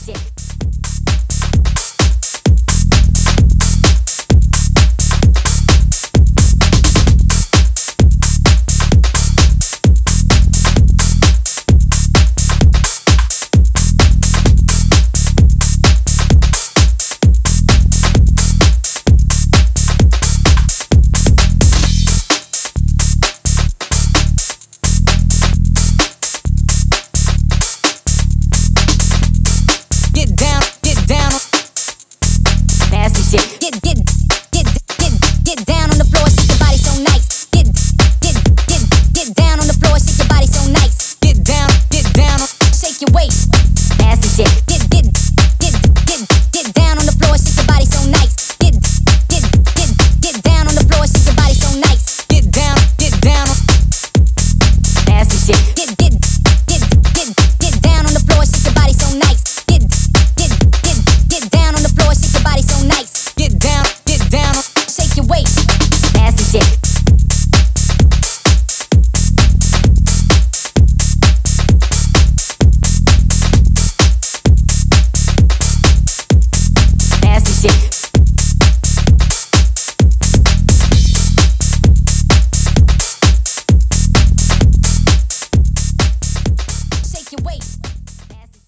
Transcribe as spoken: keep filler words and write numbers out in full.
shit. Shit. Get, get, get, get, get down on the floor, shake your body so nice. Get, get, get, get down on the floor, shake your body so nice. Get down, get down, shake your waist. Nasty shit. Get, get, get, get, get down on the floor, shake your body so nice. Get, get, get, get down on the floor, shake your body so nice. Get down, get down, nasty shit. Get, get, get, get, get down on the floor, shake your body so nice. Get, get, get, get down on the floor, shake your body so nice. Get down, get down, shake your waist. Nasty shit.